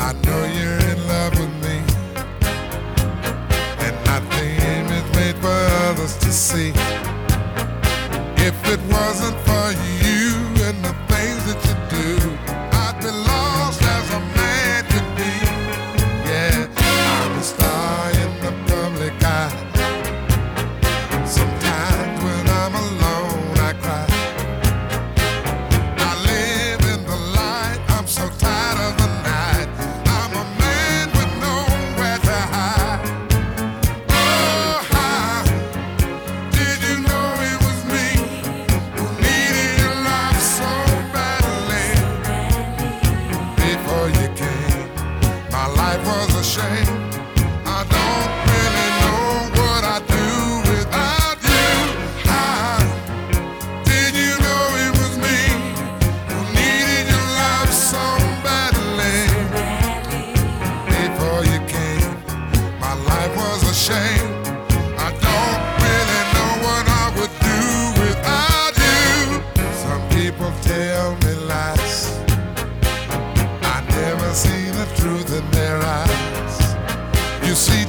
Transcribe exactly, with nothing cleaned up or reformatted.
I know you're in love with me, and nothing is made for others to see. If it wasn't for you and the things that you do, I'd be lost as a man could be. Yeah, I'm a star in the public eye. Sometimes when I'm alone I cry. I live in the light, I'm so tired of the night. I'm a man with nowhere to hide. Oh, how did you know it was me who needed your love so badly? Before you came, my life was a shame. I don't really know what I'd do without you. How did you know it was me who needed your love so badly? Before you came, my life was a shame. I don't really know what I would do without you. Some people tell me lies. I never see the truth in their eyes. You see